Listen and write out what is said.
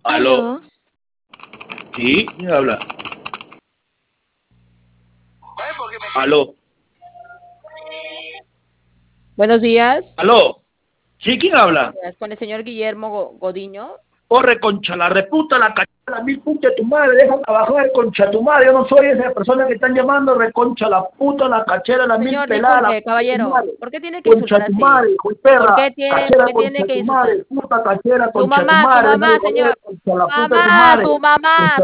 Aló. Aló, ¿Sí? ¿Quién habla? Aló. Buenos días. Aló. ¿Sí? ¿Quién habla? Con el señor Guillermo Godiño. Corre, concha, la reputa, la cachada, mil puta de tu madre, déjame trabajar, concha, tu madre. Yo no soy esa persona que están llamando, reconcha, la puta, la cachera, la mil Señor, pelada, la disculpe, puta de tu caballero. madre. ¿Por qué tiene que Concha insultar tu así? madre, hijo de perra, Por cachera, qué tiene concha que tu insultar? madre, puta cachera, Su concha tu mamá, madre, nadie señor. concha, la puta de tu madre. Su mamá.